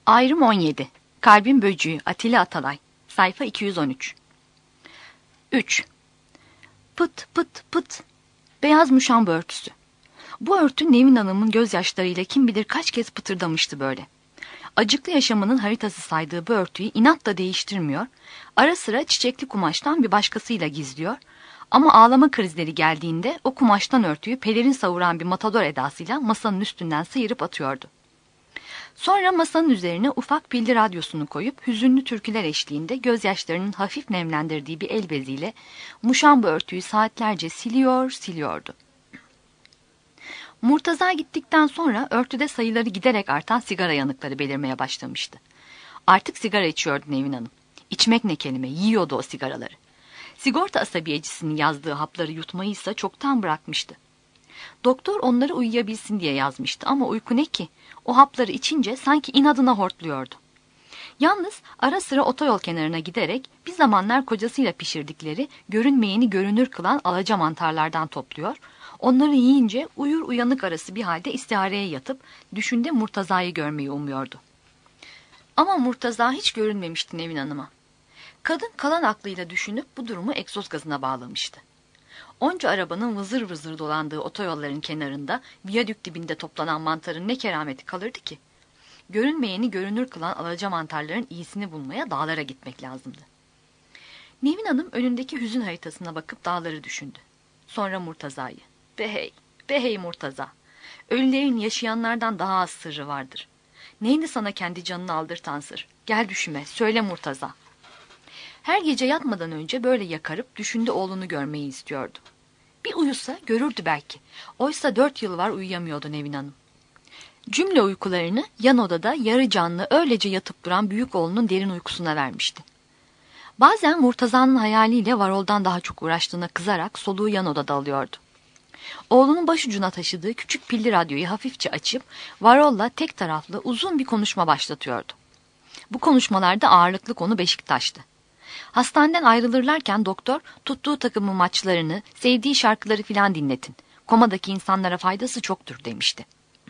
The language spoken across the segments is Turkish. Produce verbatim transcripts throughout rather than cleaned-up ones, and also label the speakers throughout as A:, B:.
A: Ayrım on yedi. Kalbin Böcüğü Atilla Atalay. Sayfa iki yüz on üç. üç. Pıt pıt pıt. Beyaz muşamba örtüsü. Bu örtü Nevin Hanım'ın gözyaşlarıyla kim bilir kaç kez pıtırdamıştı böyle. Acıklı yaşamının haritası saydığı bu örtüyü inatla değiştirmiyor, ara sıra çiçekli kumaştan bir başkasıyla gizliyor ama ağlama krizleri geldiğinde o kumaştan örtüyü pelerin savuran bir matador edasıyla masanın üstünden sıyırıp atıyordu. Sonra masanın üzerine ufak pilli radyosunu koyup hüzünlü türküler eşliğinde gözyaşlarının hafif nemlendirdiği bir el beziyle muşamba örtüyü saatlerce siliyor, siliyordu. Murtaza gittikten sonra örtüde sayıları giderek artan sigara yanıkları belirmeye başlamıştı. Artık sigara içiyordu Nevin Hanım. İçmek ne kelime, yiyordu o sigaraları. Sigorta asabiyecisinin yazdığı hapları yutmayı ise çoktan bırakmıştı. Doktor onları uyuyabilsin diye yazmıştı ama uyku ne ki? O hapları içince sanki inadına hortluyordu. Yalnız ara sıra otoyol kenarına giderek bir zamanlar kocasıyla pişirdikleri görünmeyeni görünür kılan alaca mantarlardan topluyor, onları yiyince uyur uyanık arası bir halde istihareye yatıp düşünde Murtaza'yı görmeyi umuyordu. Ama Murtaza hiç görünmemişti Nevin Hanım'a. Kadın kalan aklıyla düşünüp bu durumu egzoz gazına bağlamıştı. Onca arabanın vızır vızır dolandığı otoyolların kenarında viyadük dibinde toplanan mantarın ne kerameti kalırdı ki? Görünmeyeni görünür kılan alaca mantarların iyisini bulmaya dağlara gitmek lazımdı. Nevin Hanım önündeki hüzün haritasına bakıp dağları düşündü. Sonra Murtaza'yı. Be hey, be hey Murtaza. Ölülerin yaşayanlardan daha az sırrı vardır. Neydi sana kendi canını aldırtan sır? Gel düşüme, söyle Murtaza. Her gece yatmadan önce böyle yakarıp düşünde oğlunu görmeyi istiyordu. Bir uyusa görürdü belki. Oysa dört yıl var uyuyamıyordu Nevin Hanım. Cümle uykularını yan odada yarı canlı öylece yatıp duran büyük oğlunun derin uykusuna vermişti. Bazen Murtaza'nın hayaliyle Varol'dan daha çok uğraştığına kızarak soluğu yan odada alıyordu. Oğlunun başucuna taşıdığı küçük pilli radyoyu hafifçe açıp Varol'la tek taraflı uzun bir konuşma başlatıyordu. Bu konuşmalarda ağırlıklı konu Beşiktaş'tı. Hastaneden ayrılırlarken doktor tuttuğu takımın maçlarını, sevdiği şarkıları filan dinletin. Komadaki insanlara faydası çoktur demişti.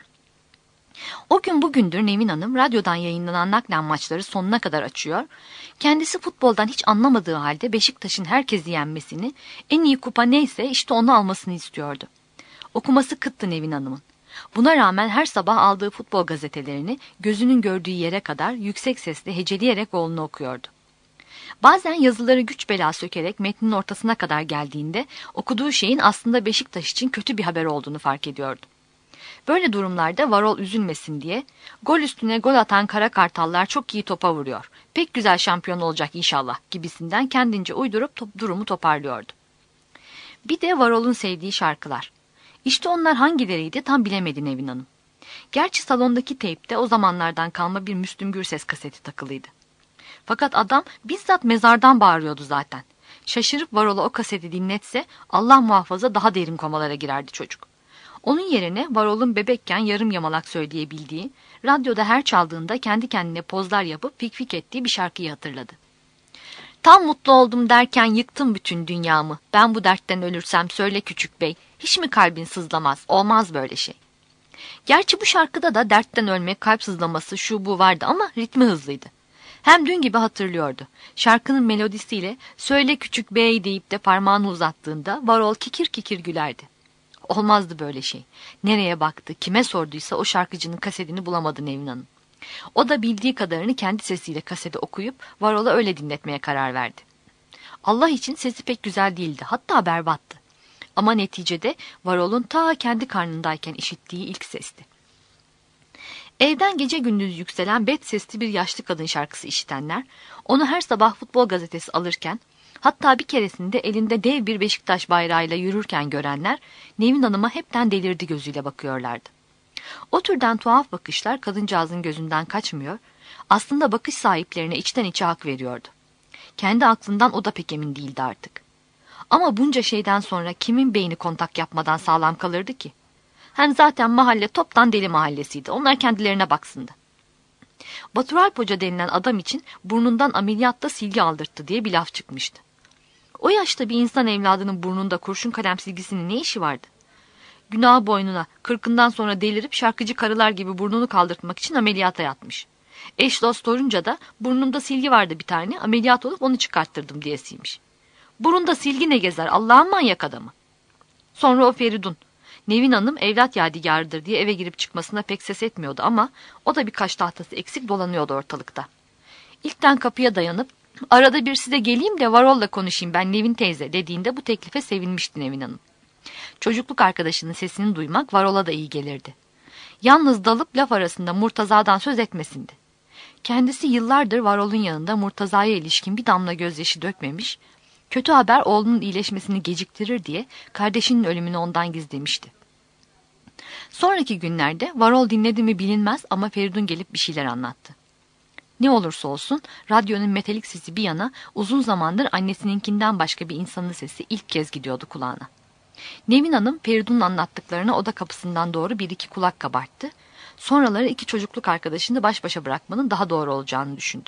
A: O gün bugündür Nevin Hanım radyodan yayınlanan naklen maçları sonuna kadar açıyor, kendisi futboldan hiç anlamadığı halde Beşiktaş'ın herkesi yenmesini, en iyi kupa neyse işte onu almasını istiyordu. Okuması kıttı Nevin Hanım'ın. Buna rağmen her sabah aldığı futbol gazetelerini gözünün gördüğü yere kadar yüksek sesle heceleyerek oğlunu okuyordu. Bazen yazıları güç bela sökerek metnin ortasına kadar geldiğinde okuduğu şeyin aslında Beşiktaş için kötü bir haber olduğunu fark ediyordu. Böyle durumlarda Varol üzülmesin diye gol üstüne gol atan kara kartallar çok iyi topa vuruyor, pek güzel şampiyon olacak inşallah gibisinden kendince uydurup top, durumu toparlıyordu. Bir de Varol'un sevdiği şarkılar. İşte onlar hangileriydi tam bilemedi Nevin Hanım. Gerçi salondaki teypte o zamanlardan kalma bir Müslüm Gürses kaseti takılıydı. Fakat adam bizzat mezardan bağırıyordu zaten. Şaşırıp Varol'a o kaseti dinletse Allah muhafaza daha derin komalara girerdi çocuk. Onun yerine Varol'un bebekken yarım yamalak söyleyebildiği, radyoda her çaldığında kendi kendine pozlar yapıp fik fik ettiği bir şarkıyı hatırladı. Tam mutlu oldum derken yıktım bütün dünyamı. Ben bu dertten ölürsem söyle küçük bey, hiç mi kalbin sızlamaz, olmaz böyle şey. Gerçi bu şarkıda da dertten ölmek, kalp sızlaması şu bu vardı ama ritmi hızlıydı. Hem dün gibi hatırlıyordu. Şarkının melodisiyle söyle küçük bey deyip de parmağını uzattığında Varol kikir kikir gülerdi. Olmazdı böyle şey. Nereye baktı, kime sorduysa o şarkıcının kasetini bulamadı Nevin Hanım. O da bildiği kadarını kendi sesiyle kaseti okuyup Varol'a öyle dinletmeye karar verdi. Allah için sesi pek güzel değildi, hatta berbattı. Ama neticede Varol'un ta kendi karnındayken işittiği ilk sesti. Evden gece gündüz yükselen bet sesli bir yaşlı kadın şarkısı işitenler, onu her sabah futbol gazetesi alırken, hatta bir keresinde elinde dev bir Beşiktaş bayrağıyla yürürken görenler, Nevin Hanım'a hepten delirdi gözüyle bakıyorlardı. O türden tuhaf bakışlar kadıncağızın gözünden kaçmıyor, aslında bakış sahiplerine içten içe hak veriyordu. Kendi aklından o da pek emin değildi artık. Ama bunca şeyden sonra kimin beyni kontak yapmadan sağlam kalırdı ki? Hem zaten mahalle toptan deli mahallesiydi. Onlar kendilerine baksındı. Batur Alp Hoca denilen adam için burnundan ameliyatta silgi aldırttı diye bir laf çıkmıştı. O yaşta bir insan evladının burnunda kurşun kalem silgisinin ne işi vardı? Günah boynuna, kırkından sonra delirip şarkıcı karılar gibi burnunu kaldırtmak için ameliyata yatmış. Eş dost sorunca da burnumda silgi vardı bir tane, ameliyat olup onu çıkarttırdım diyesiymiş. Burunda silgi ne gezer, Allah'ın manyak adamı. Sonra o Feridun. Nevin Hanım evlat yadigarıdır diye eve girip çıkmasına pek ses etmiyordu ama o da birkaç tahtası eksik dolanıyordu ortalıkta. İlkten kapıya dayanıp arada bir size geleyim de Varol'la konuşayım ben Nevin teyze dediğinde bu teklife sevinmişti Nevin Hanım. Çocukluk arkadaşının sesini duymak Varol'a da iyi gelirdi. Yalnız dalıp laf arasında Murtaza'dan söz etmesindi. Kendisi yıllardır Varol'un yanında Murtaza'ya ilişkin bir damla gözyaşı dökmemiş, kötü haber oğlunun iyileşmesini geciktirir diye kardeşinin ölümünü ondan gizlemişti. Sonraki günlerde Varol dinledi mi bilinmez ama Feridun gelip bir şeyler anlattı. Ne olursa olsun radyonun metalik sesi bir yana uzun zamandır annesininkinden başka bir insanın sesi ilk kez gidiyordu kulağına. Nevin Hanım Feridun'un anlattıklarına oda kapısından doğru bir iki kulak kabarttı. Sonraları iki çocukluk arkadaşını baş başa bırakmanın daha doğru olacağını düşündü.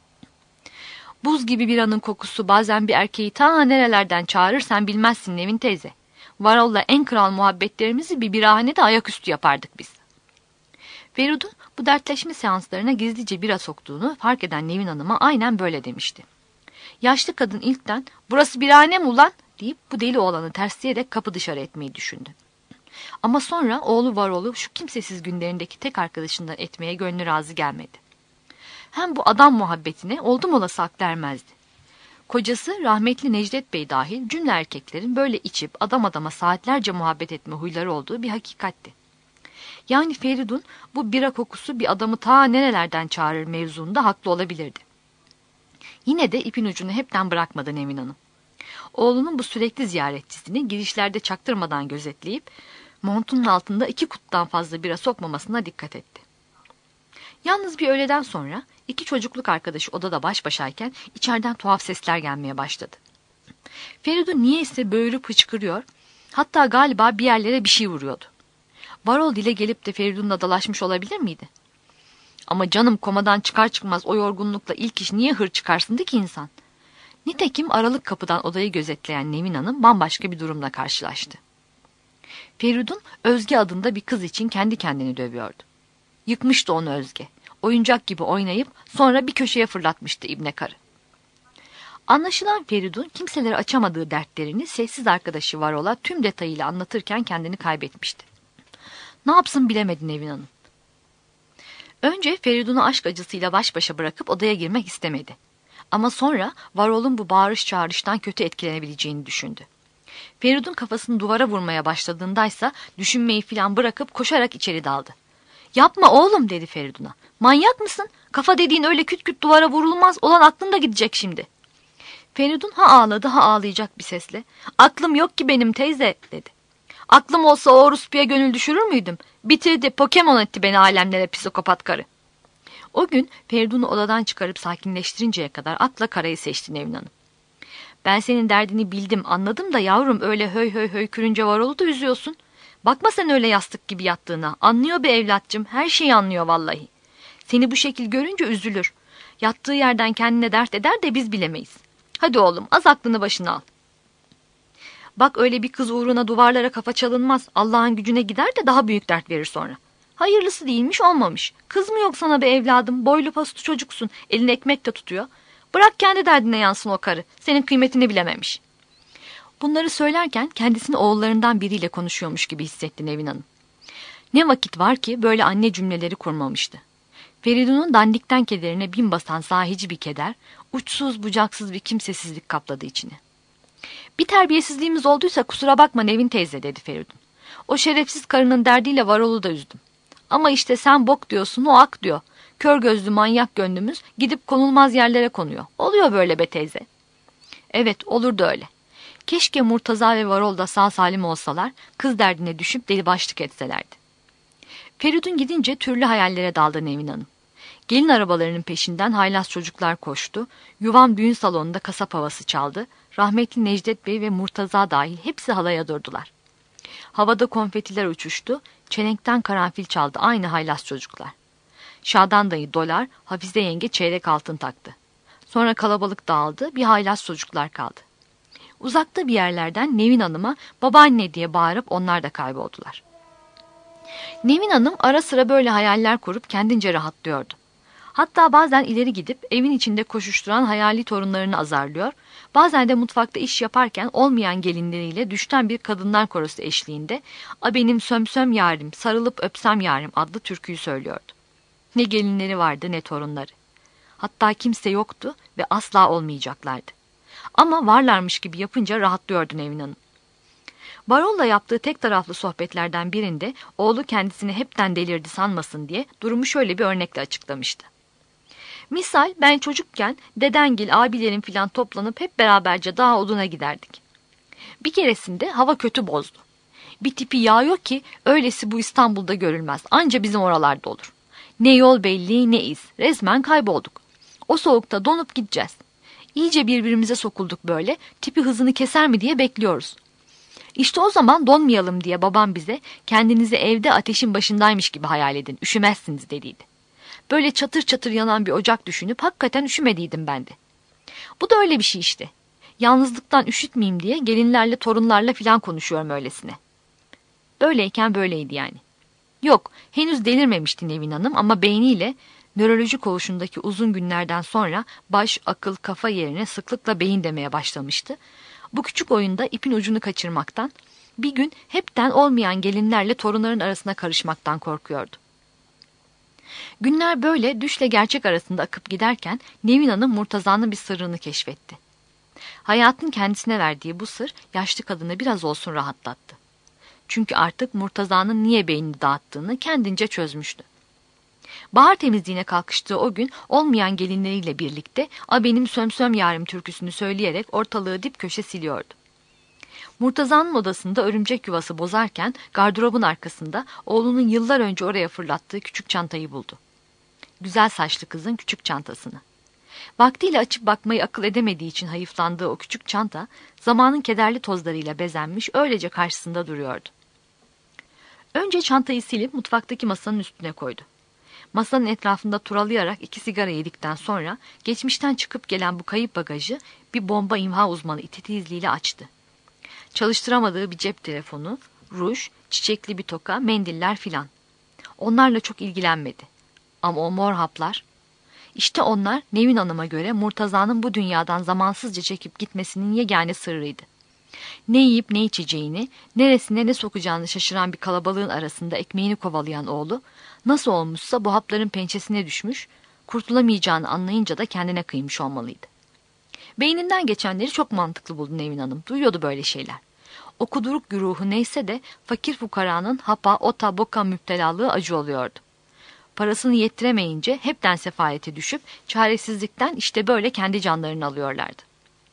A: Buz gibi bir anın kokusu bazen bir erkeği ta nerelerden çağırır sen bilmezsin Nevin teyze. Varol'la en kral muhabbetlerimizi bir birahanede ayaküstü yapardık biz. Feridun bu dertleşme seanslarına gizlice bira soktuğunu fark eden Nevin Hanım'a aynen böyle demişti. Yaşlı kadın ilkten burası birahane mi ulan deyip bu deli oğlanı tersleyerek kapı dışarı etmeyi düşündü. Ama sonra oğlu Varol'u şu kimsesiz günlerindeki tek arkadaşından etmeye gönlü razı gelmedi. Hem bu adam muhabbetine oldum olası hak vermezdi. Kocası rahmetli Necdet Bey dahil cümle erkeklerin böyle içip adam adama saatlerce muhabbet etme huyları olduğu bir hakikatti. Yani Feridun bu bira kokusu bir adamı ta nerelerden çağırır mevzuunda haklı olabilirdi. Yine de ipin ucunu hepten bırakmadı Nevin Hanım. Oğlunun bu sürekli ziyaretçisini girişlerde çaktırmadan gözetleyip montunun altında iki kuttan fazla bira sokmamasına dikkat etti. Yalnız bir öğleden sonra iki çocukluk arkadaşı odada baş başayken içeriden tuhaf sesler gelmeye başladı. Feridun niyeyse böğürüp hıçkırıyor, hatta galiba bir yerlere bir şey vuruyordu. Varol dile gelip de Feridun'la dalaşmış olabilir miydi? Ama canım komadan çıkar çıkmaz o yorgunlukla ilk iş niye hır çıkarsındı ki insan? Nitekim aralık kapıdan odayı gözetleyen Nevin Hanım bambaşka bir durumla karşılaştı. Feridun Özge adında bir kız için kendi kendini dövüyordu. Yıkmıştı onu Özge. Oyuncak gibi oynayıp sonra bir köşeye fırlatmıştı ibne karı. Anlaşılan Feridun kimselere açamadığı dertlerini sessiz arkadaşı Varol'a tüm detayıyla anlatırken kendini kaybetmişti. Ne yapsın bilemedi Nevin Hanım. Önce Feridun'u aşk acısıyla baş başa bırakıp odaya girmek istemedi. Ama sonra Varol'un bu bağırış çağrıştan kötü etkilenebileceğini düşündü. Feridun kafasını duvara vurmaya başladığındaysa düşünmeyi filan bırakıp koşarak içeri daldı. Yapma oğlum dedi Feridun'a. Manyak mısın? Kafa dediğin öyle küt küt duvara vurulmaz, olan aklın da gidecek şimdi. Feridun ha ağladı ha ağlayacak bir sesle. Aklım yok ki benim teyze dedi. Aklım olsa o orospuya gönül düşürür müydüm? Bitirdi, Pokemon etti beni alemlere psikopat karı. O gün Feridun'u odadan çıkarıp sakinleştirinceye kadar akla karayı seçti Nevin Hanım. Ben senin derdini bildim, anladım da yavrum öyle höy höy höykürünce Varol'u da üzüyorsun. Bakma sen öyle yastık gibi yattığına. Anlıyor be evlatcığım, her şeyi anlıyor vallahi. Seni bu şekil görünce üzülür. Yattığı yerden kendine dert eder de biz bilemeyiz. Hadi oğlum az aklını başına al. Bak öyle bir kız uğruna duvarlara kafa çalınmaz. Allah'ın gücüne gider de daha büyük dert verir sonra. Hayırlısı değilmiş olmamış. Kız mı yok sana be evladım? Boylu paslı çocuksun. Elini ekmek de tutuyor. Bırak kendi derdine yansın o karı. Senin kıymetini bilememiş. Bunları söylerken kendisini oğullarından biriyle konuşuyormuş gibi hissetti Nevin Hanım. Ne vakit var ki böyle anne cümleleri kurmamıştı. Feridun'un dandikten kederine bin basan sahici bir keder, uçsuz bucaksız bir kimsesizlik kapladı içini. Bir terbiyesizliğimiz olduysa kusura bakma Nevin teyze dedi Feridun. O şerefsiz karının derdiyle Varol'u da üzdüm. Ama işte sen bok diyorsun o ak diyor. Kör gözlü manyak gönlümüz gidip konulmaz yerlere konuyor. Oluyor böyle be teyze. Evet olurdu öyle. Keşke Murtaza ve Varol da sağ salim olsalar, kız derdine düşüp deli başlık etselerdi. Feridun gidince türlü hayallere daldı Nevin Hanım. Gelin arabalarının peşinden haylaz çocuklar koştu, yuvam düğün salonunda kasap havası çaldı, rahmetli Necdet Bey ve Murtaza dahil hepsi halaya durdular. Havada konfetiler uçuştu, çelenkten karanfil çaldı aynı haylaz çocuklar. Şadan dayı dolar, Hafize yenge çeyrek altın taktı. Sonra kalabalık dağıldı, bir haylaz çocuklar kaldı. Uzakta bir yerlerden Nevin Hanım'a babaanne diye bağırıp onlar da kayboldular. Nevin Hanım ara sıra böyle hayaller kurup kendince rahatlıyordu. Hatta bazen ileri gidip evin içinde koşuşturan hayali torunlarını azarlıyor, bazen de mutfakta iş yaparken olmayan gelinleriyle düşten bir kadınlar korosu eşliğinde "A benim sömsöm yarim, sarılıp öpsem yarim" adlı türküyü söylüyordu. Ne gelinleri vardı ne torunları. Hatta kimse yoktu ve asla olmayacaklardı. Ama varlarmış gibi yapınca rahatlıyordu Nevin Hanım. Varol'la yaptığı tek taraflı sohbetlerden birinde oğlu kendisini hepten delirdi sanmasın diye durumu şöyle bir örnekle açıklamıştı. Misal ben çocukken dedengil, abilerim filan toplanıp hep beraberce dağa oduna giderdik. Bir keresinde hava kötü bozdu. Bir tipi yağıyor ki öylesi bu İstanbul'da görülmez. Anca bizim oralarda olur. Ne yol belli ne iz. Resmen kaybolduk. O soğukta donup gideceğiz. İyice birbirimize sokulduk böyle. Tipi hızını keser mi diye bekliyoruz. İşte o zaman donmayalım diye babam bize kendinizi evde ateşin başındaymış gibi hayal edin. Üşümezsiniz dediydi. Böyle çatır çatır yanan bir ocak düşünüp hakikaten üşümediydim ben de. Bu da öyle bir şey işte. Yalnızlıktan üşütmeyeyim diye gelinlerle torunlarla filan konuşuyorum öylesine. Böyleyken böyleydi yani. Yok, henüz delirmemişti Nevin Hanım ama beyniyle nöroloji koğuşundaki uzun günlerden sonra baş, akıl, kafa yerine sıklıkla beyin demeye başlamıştı. Bu küçük oyunda ipin ucunu kaçırmaktan, bir gün hepten olmayan gelinlerle torunların arasına karışmaktan korkuyordu. Günler böyle düşle gerçek arasında akıp giderken Nevin Hanım Murtaza'nın bir sırrını keşfetti. Hayatın kendisine verdiği bu sır yaşlı kadını biraz olsun rahatlattı. Çünkü artık Murtaza'nın niye beynini dağıttığını kendince çözmüştü. Bahar temizliğine kalkıştığı o gün olmayan gelinleriyle birlikte "A benim sömsöm yarim" türküsünü söyleyerek ortalığı dip köşe siliyordu. Murtaza'nın odasında örümcek yuvası bozarken gardırobun arkasında oğlunun yıllar önce oraya fırlattığı küçük çantayı buldu. Güzel saçlı kızın küçük çantasını. Vaktiyle açıp bakmayı akıl edemediği için hayıflandığı o küçük çanta zamanın kederli tozlarıyla bezenmiş öylece karşısında duruyordu. Önce çantayı silip mutfaktaki masanın üstüne koydu. Masanın etrafında turalayarak iki sigara yedikten sonra geçmişten çıkıp gelen bu kayıp bagajı bir bomba imha uzmanı titizliğiyle açtı. Çalıştıramadığı bir cep telefonu, ruj, çiçekli bir toka, mendiller filan. Onlarla çok ilgilenmedi. Ama o mor haplar, işte onlar Nevin Hanım'a göre Murtaza'nın bu dünyadan zamansızca çekip gitmesinin yegane sırrıydı. Ne yiyip ne içeceğini, neresine ne sokacağını şaşıran bir kalabalığın arasında ekmeğini kovalayan oğlu, nasıl olmuşsa bu hapların pençesine düşmüş, kurtulamayacağını anlayınca da kendine kıymış olmalıydı. Beyninden geçenleri çok mantıklı buldu Nevin Hanım, duyuyordu böyle şeyler. O kuduruk güruhu neyse de fakir fukaranın hapa, ota, boka müptelalığı acı oluyordu. Parasını yettiremeyince hepten sefalete düşüp çaresizlikten işte böyle kendi canlarını alıyorlardı.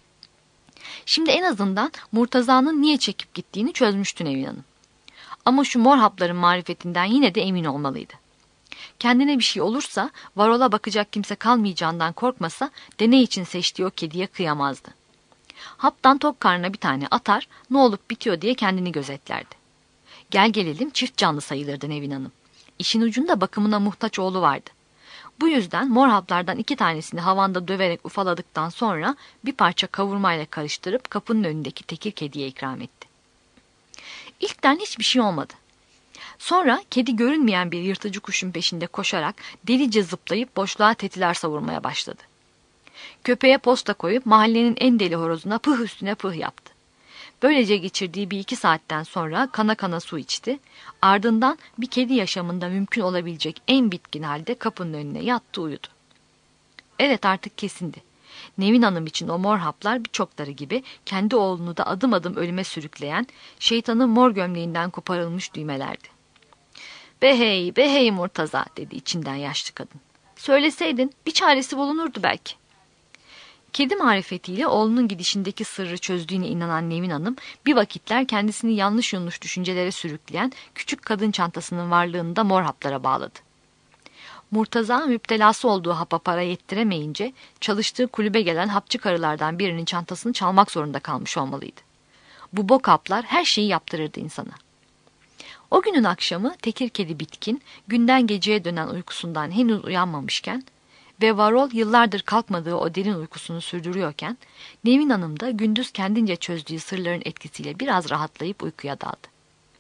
A: Şimdi en azından Murtaza'nın niye çekip gittiğini çözmüştü Nevin Hanım. Ama şu mor hapların marifetinden yine de emin olmalıydı. Kendine bir şey olursa Varol'a bakacak kimse kalmayacağından korkmasa deney için seçtiği o kediye kıyamazdı. Haptan tok karnına bir tane atar, ne olup bitiyor diye kendini gözetlerdi. Gel gelelim çift canlı sayılırdı Nevin Hanım. İşin ucunda bakımına muhtaç oğlu vardı. Bu yüzden mor haplardan iki tanesini havanda döverek ufaladıktan sonra bir parça kavurmayla karıştırıp kapının önündeki tekir kediye ikram etti. İlkten hiçbir şey olmadı. Sonra kedi görünmeyen bir yırtıcı kuşun peşinde koşarak delice zıplayıp boşluğa tetiler savurmaya başladı. Köpeğe posta koyup mahallenin en deli horozuna pıh üstüne pıh yaptı. Böylece geçirdiği bir iki saatten sonra kana kana su içti. Ardından bir kedi yaşamında mümkün olabilecek en bitkin halde kapının önüne yattı uyudu. Evet artık kesindi. Nevin Hanım için o mor haplar birçokları gibi kendi oğlunu da adım adım ölüme sürükleyen şeytanın mor gömleğinden koparılmış düğmelerdi. "Be hey, be hey Murtaza" dedi içinden yaşlı kadın. "Söyleseydin bir çaresi bulunurdu belki." Kedi marifetiyle oğlunun gidişindeki sırrı çözdüğüne inanan Nevin Hanım bir vakitler kendisini yanlış yanlış düşüncelere sürükleyen küçük kadın çantasının varlığını da mor haplara bağladı. Murtaza müptelası olduğu hapa para yettiremeyince çalıştığı kulübe gelen hapçı karılardan birinin çantasını çalmak zorunda kalmış olmalıydı. Bu bok haplar her şeyi yaptırırdı insana. O günün akşamı tekir kedi bitkin, günden geceye dönen uykusundan henüz uyanmamışken ve Varol yıllardır kalkmadığı o derin uykusunu sürdürüyorken, Nevin Hanım da gündüz kendince çözdüğü sırların etkisiyle biraz rahatlayıp uykuya daldı.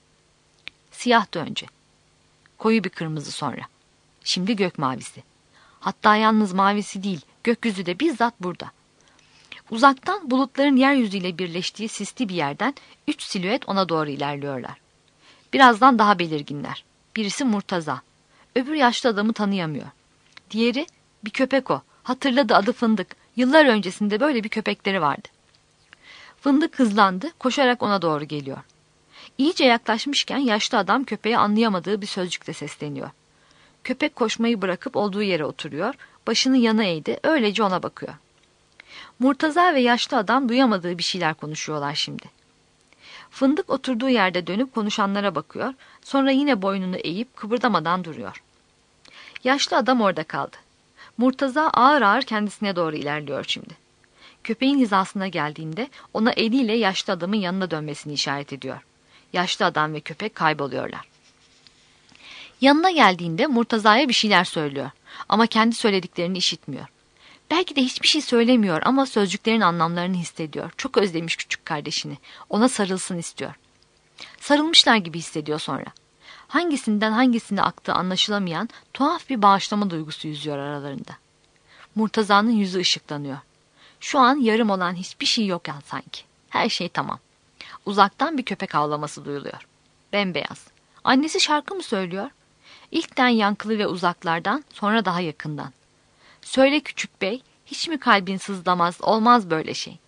A: Siyahtı önce. Koyu bir kırmızı sonra. Şimdi gök mavisi. Hatta yalnız mavisi değil, gökyüzü de bizzat burada. Uzaktan bulutların yeryüzüyle birleştiği sisli bir yerden üç silüet ona doğru ilerliyorlar. Birazdan daha belirginler. Birisi Murtaza. Öbür yaşlı adamı tanıyamıyor. Diğeri bir köpek o. Hatırladı, adı Fındık. Yıllar öncesinde böyle bir köpekleri vardı. Fındık hızlandı, koşarak ona doğru geliyor. İyice yaklaşmışken yaşlı adam köpeğe anlayamadığı bir sözcükle sesleniyor. Köpek koşmayı bırakıp olduğu yere oturuyor, başını yana eğdi, öylece ona bakıyor. Murtaza ve yaşlı adam duyamadığı bir şeyler konuşuyorlar şimdi. Fındık oturduğu yerde dönüp konuşanlara bakıyor, sonra yine boynunu eğip kıpırdamadan duruyor. Yaşlı adam orada kaldı. Murtaza ağır ağır kendisine doğru ilerliyor şimdi. Köpeğin hizasına geldiğinde ona eliyle yaşlı adamın yanına dönmesini işaret ediyor. Yaşlı adam ve köpek kayboluyorlar. Yanına geldiğinde Murtaza'ya bir şeyler söylüyor ama kendi söylediklerini işitmiyor. Belki de hiçbir şey söylemiyor ama sözcüklerin anlamlarını hissediyor. Çok özlemiş küçük kardeşini. Ona sarılsın istiyor. Sarılmışlar gibi hissediyor sonra. Hangisinden hangisine aktığı anlaşılamayan tuhaf bir bağışlama duygusu yüzüyor aralarında. Murtaza'nın yüzü ışıklanıyor. Şu an yarım olan hiçbir şey yok yani sanki. Her şey tamam. Uzaktan bir köpek havlaması duyuluyor. Bembeyaz. Annesi şarkı mı söylüyor? İlkten yankılı ve uzaklardan, sonra daha yakından. Söyle küçük bey, hiç mi kalbin sızlamaz, olmaz böyle şey.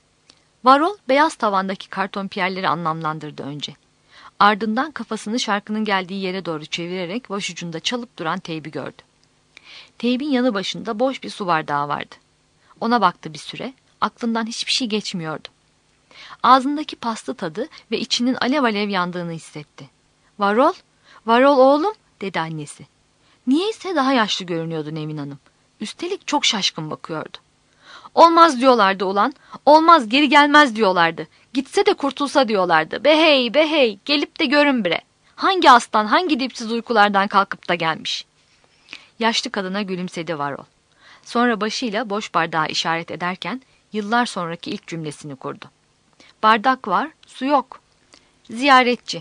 A: Varol beyaz tavandaki karton piyerleri anlamlandırdı önce. Ardından kafasını şarkının geldiği yere doğru çevirerek başucunda çalıp duran teybi gördü. Teybin yanı başında boş bir su bardağı vardı. Ona baktı bir süre, aklından hiçbir şey geçmiyordu. Ağzındaki paslı tadı ve içinin alev alev yandığını hissetti. Varol, Varol oğlum, dedi annesi. Niyeyse daha yaşlı görünüyordu Nevin Hanım. Üstelik çok şaşkın bakıyordu. Olmaz diyorlardı ulan, olmaz, geri gelmez diyorlardı. Gitse de kurtulsa diyorlardı. Be hey, be hey, gelip de görün bre. Hangi aslan, hangi dipsiz uykulardan kalkıp da gelmiş? Yaşlı kadına gülümsedi Varol. Sonra başıyla boş bardağı işaret ederken yıllar sonraki ilk cümlesini kurdu. Bardak var, su yok. Ziyaretçi.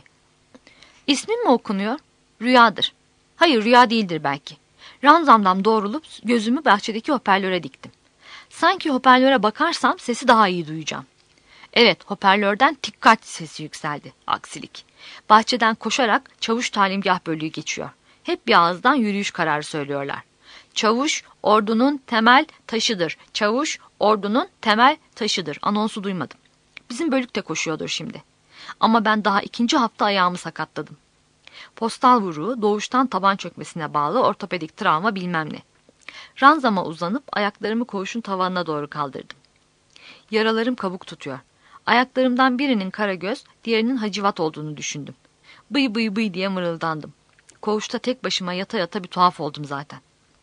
A: İsmin mi okunuyor? Rüyadır. Hayır, rüya değildir belki. Ranzamdan doğrulup gözümü bahçedeki hoparlöre diktim. Sanki hoparlöre bakarsam sesi daha iyi duyacağım. Evet, hoparlörden dikkat sesi yükseldi. Aksilik. Bahçeden koşarak çavuş talimgah bölüğü geçiyor. Hep bir ağızdan yürüyüş kararı söylüyorlar. Çavuş ordunun temel taşıdır. Çavuş ordunun temel taşıdır. Anonsu duymadım. Bizim bölük de koşuyordur şimdi. Ama ben daha ikinci hafta ayağımı sakatladım. Postal vuruğu, doğuştan taban çökmesine bağlı ortopedik travma bilmem ne. Ranzama uzanıp ayaklarımı koğuşun tavanına doğru kaldırdım. Yaralarım kabuk tutuyor. Ayaklarımdan birinin Karagöz, diğerinin Hacivat olduğunu düşündüm. Bıy bıy bıy diye mırıldandım. Koğuşta tek başıma yata yata bir tuhaf oldum zaten.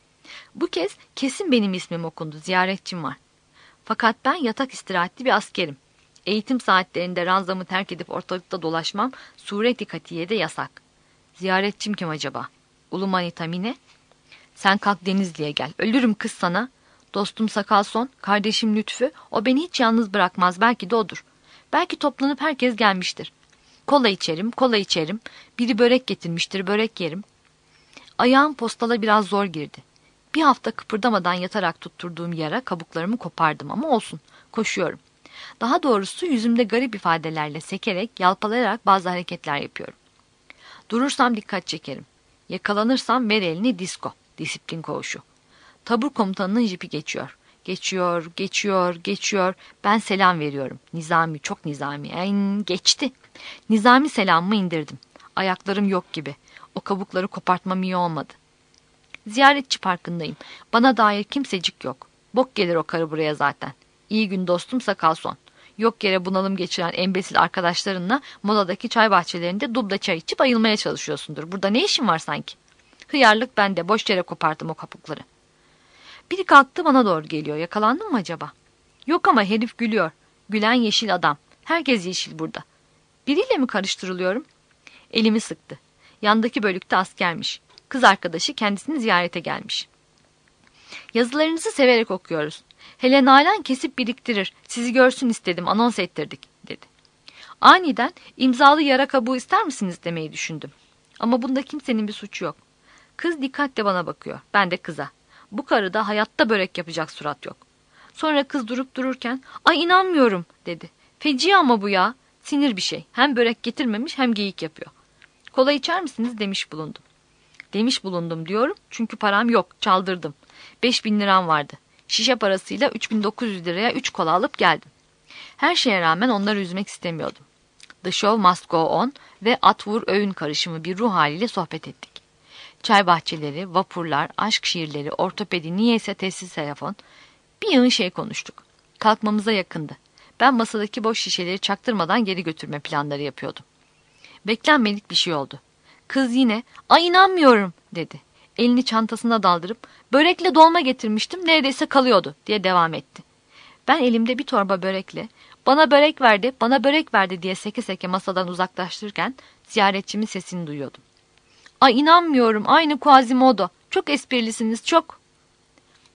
A: Bu kez kesin benim ismim okundu, ziyaretçim var. Fakat ben yatak istirahatli bir askerim. Eğitim saatlerinde ranzamı terk edip ortalıkta dolaşmam sureti katiyede yasak. Ziyaretçim kim acaba? Ulu manita Mine? Sen kalk Denizli'ye gel. Ölürüm kız sana. Dostum Sakalson, kardeşim Lütfü, o beni hiç yalnız bırakmaz. Belki de odur. Belki toplanıp herkes gelmiştir. Kola içerim, kola içerim. Biri börek getirmiştir, börek yerim. Ayağım postala biraz zor girdi. Bir hafta kıpırdamadan yatarak tutturduğum yara kabuklarımı kopardım ama olsun. Koşuyorum. Daha doğrusu yüzümde garip ifadelerle sekerek, yalpalayarak bazı hareketler yapıyorum. Durursam dikkat çekerim. Yakalanırsam ver elini disko, disiplin koğuşu. Tabur komutanının jipi geçiyor. Geçiyor, geçiyor, geçiyor. Ben selam veriyorum. Nizami, çok nizami. En geçti. Nizami selamımı indirdim. Ayaklarım yok gibi. O kabukları kopartmam iyi olmadı. Ziyaretçi parkındayım. Bana dair kimsecik yok. Bok gelir o karı buraya zaten. İyi gün dostum Sakalson. Yok yere bunalım geçiren embesil arkadaşlarınla moladaki çay bahçelerinde dubla çay içip ayılmaya çalışıyorsundur. Burada ne işin var sanki? Hıyarlık bende. Boş yere koparttım o kabukları. Biri kalktı bana doğru geliyor. Yakalandın mı acaba? Yok ama herif gülüyor. Gülen yeşil adam. Herkes yeşil burada. Biriyle mi karıştırılıyorum? Elimi sıktı. Yandaki bölükte askermiş. Kız arkadaşı kendisini ziyarete gelmiş. Yazılarınızı severek okuyoruz. Hele Nalan kesip biriktirir. Sizi görsün istedim, anons ettirdik, dedi. Aniden imzalı yara kabuğu ister misiniz demeyi düşündüm. Ama bunda kimsenin bir suçu yok. Kız dikkatle bana bakıyor. Ben de kıza. Bu karıda hayatta börek yapacak surat yok. Sonra kız durup dururken ay inanmıyorum dedi. Feci ama bu ya. Sinir bir şey. Hem börek getirmemiş hem geyik yapıyor. Kola içer misiniz demiş bulundum. Demiş bulundum diyorum çünkü param yok, çaldırdım. Beş bin liram vardı. Şişe parasıyla üç bin dokuz yüz liraya üç kola alıp geldim. Her şeye rağmen onları üzmek istemiyordum. The show must go on ve at vur öğün karışımı bir ruh haliyle sohbet ettik. Çay bahçeleri, vapurlar, aşk şiirleri, ortopedi, niyeyse tesis telefon, bir yığın şey konuştuk. Kalkmamıza yakındı. Ben masadaki boş şişeleri çaktırmadan geri götürme planları yapıyordum. Beklenmedik bir şey oldu. Kız yine ay inanmıyorum dedi. Elini çantasına daldırıp börekle dolma getirmiştim neredeyse kalıyordu diye devam etti. Ben elimde bir torba börekle bana börek verdi bana börek verdi diye seke seke masadan uzaklaştırırken ziyaretçimin sesini duyuyordum. Ay inanmıyorum aynı Quasimodo çok esprilisiniz çok.